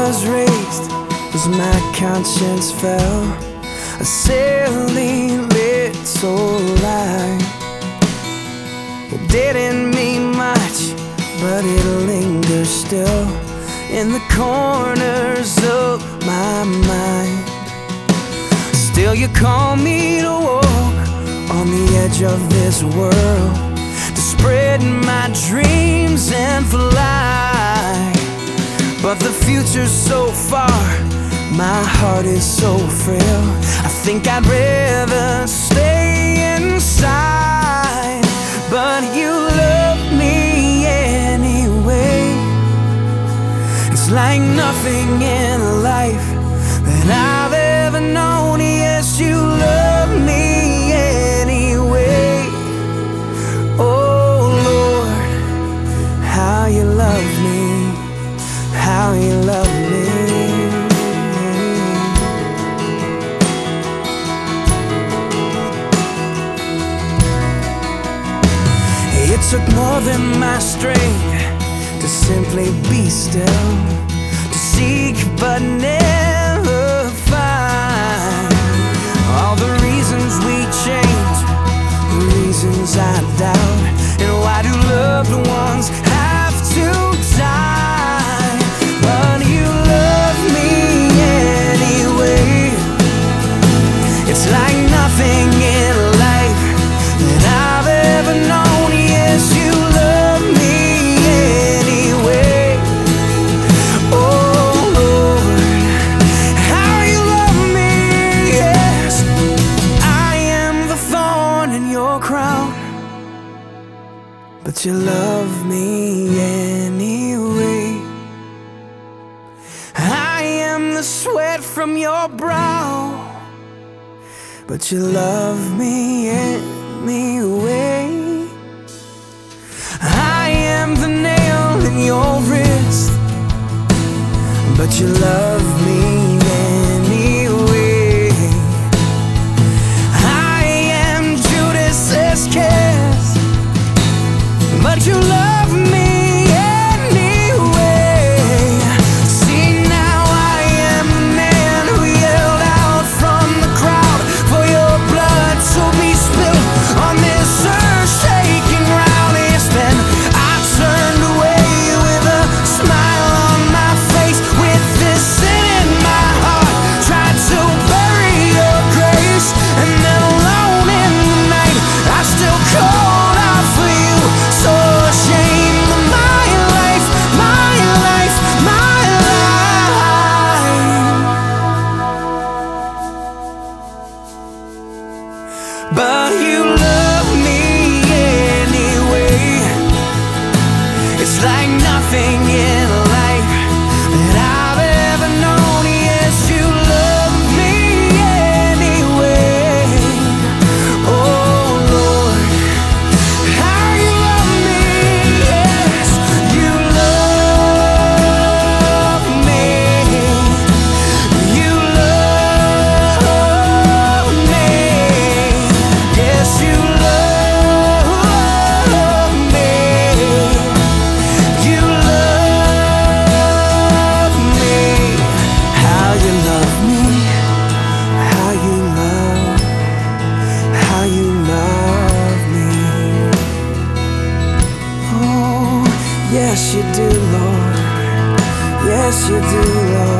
was raised was my conscience fell, a silly little lie. It didn't mean much, but it lingers still in the corners of my mind. Still you call me to walk on the edge of this world, to spread my dreams and fly. But the future's so far, my heart is so frail, I think I'd rather stay inside. But you love me anyway. It's like nothing in life that I've ever known. Yes, you love me anyway. Oh Lord, how you love me, how you love me. It took more than my strength to simply be still, to seek but never find. All the reasons we change, the reasons I doubt, and why do loved ones have to die? But you love me anyway. It's like nothing in life that I've ever known. Yes, you love me anyway. Oh Lord, how you love me. Yes, I am the thorn in your crown, but you love me anyway. I am the sweat from your brow, but you love me anyway. I am the nail in your wrist, but you love me anyway. I am Judas Iscariot, but you love me anyway. See, now I am the man who yelled out from the crowd for your blood to be spilled on this earth-shaking ground. Yes, then I turned away with a smile on my face, with this sin in my heart, tried to bury your grace. And then alone in the night, I still called out for you, so ashamed of my life, my life, my life. But you love me anyway. It's like nothing in life that I've ever known. Yes, you love me anyway. Oh Lord, how you love me. Yes, you love me. You love me. Yes, you love me. You love me. How you love me. How you love me. Oh, yes you do, Lord. Yes you do, Lord.